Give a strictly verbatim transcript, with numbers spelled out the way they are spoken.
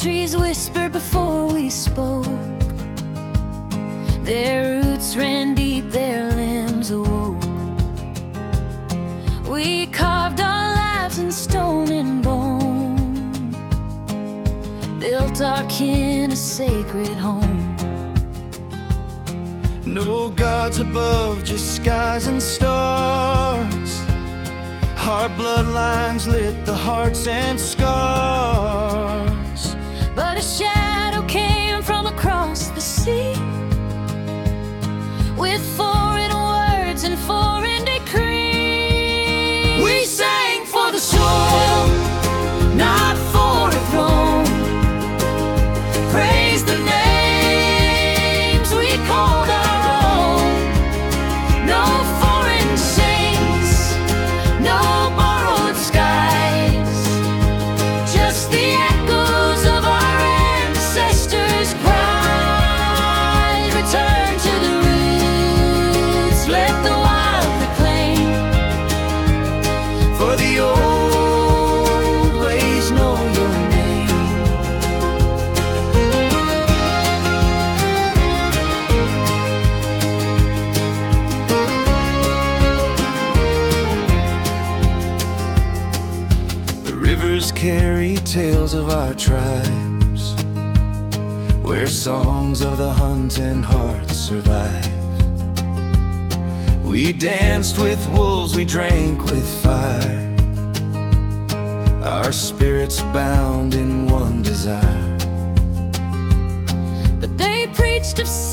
trees whispered before we spoke. Their roots ran deep, their limbs awoke. We carved our lives in stone and bone, built our kin a sacred home. No gods above, just skies and stars. Our bloodlines lit the hearts and scars. But a shadow came from across the sea, with foreign words and foreign decree. We sang for the soil, not for a throne. Praise the names we called our own. No foreign saints, no borrowed skies, just the echoes of our ancestors' cries. Return to the roots, let the wild reclaim, For the old ways know your name. The rivers carry tales of our tribes, where songs of the hunt and heart survive. We danced with wolves, we drank with fire, our spirits bound in one desire. but they preached of